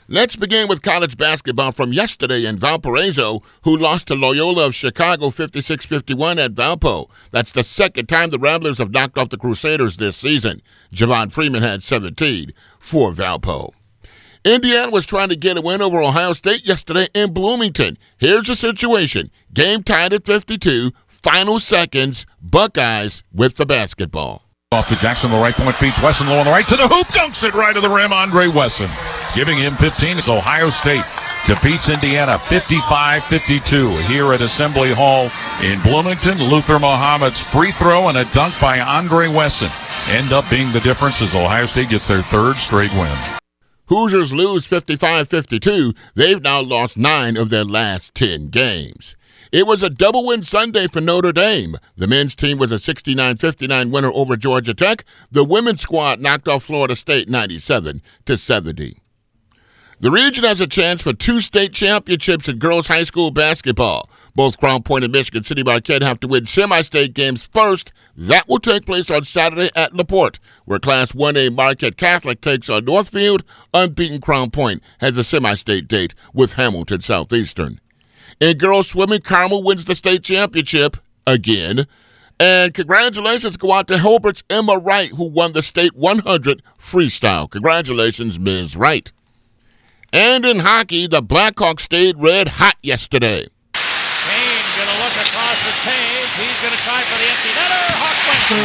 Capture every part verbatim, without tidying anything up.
Let's begin with college basketball from yesterday in Valparaiso, who lost to Loyola of Chicago fifty-six fifty-one at Valpo. That's the second time the Ramblers have knocked off the Crusaders this season. Javon Freeman had seventeen for Valpo. Indiana was trying to get a win over Ohio State yesterday in Bloomington. Here's the situation. Game tied at fifty-two, final seconds, Buckeyes with the basketball. Off to Jackson, the right point, feeds Wesson low on the right to the hoop, dunks it right to the rim, Andre Wesson. Giving him fifteen as Ohio State defeats Indiana fifty-five fifty-two here at Assembly Hall in Bloomington. Luther Muhammad's free throw and a dunk by Andre Wesson end up being the difference as Ohio State gets their third straight win. Hoosiers lose fifty-five fifty-two. They've now lost nine of their last ten games. It was a double-win Sunday for Notre Dame. The men's team was a sixty-nine fifty-nine winner over Georgia Tech. The women's squad knocked off Florida State ninety-seven to seventy. The region has a chance for two state championships in girls high school basketball. Both Crown Point and Michigan City Marquette have to win semi-state games first. That will take place on Saturday at LaPorte, where Class one A Marquette Catholic takes on Northfield. Unbeaten Crown Point has a semi-state date with Hamilton Southeastern. In girls swimming, Carmel wins the state championship again. And congratulations go out to Hilbert's Emma Wright, who won the state one hundred freestyle. Congratulations, Miz Wright. And in hockey, the Blackhawks stayed red hot yesterday. Kane going to look across the Taves. He's going to try for the empty netter. Hawk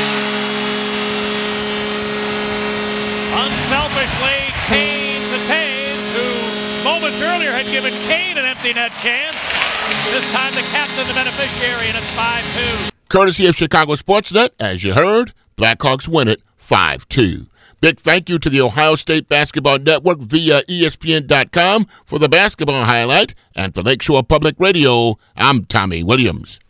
wins. Unselfishly, Kane to Taves, who moments earlier had given Kane an empty net chance. This time the captain, the beneficiary, and it's five two. Courtesy of Chicago Sportsnet, as you heard, Blackhawks win it five two. Big thank you to the Ohio State Basketball Network via E S P N dot com for the basketball highlight. And for Lakeshore Public Radio, I'm Tommy Williams.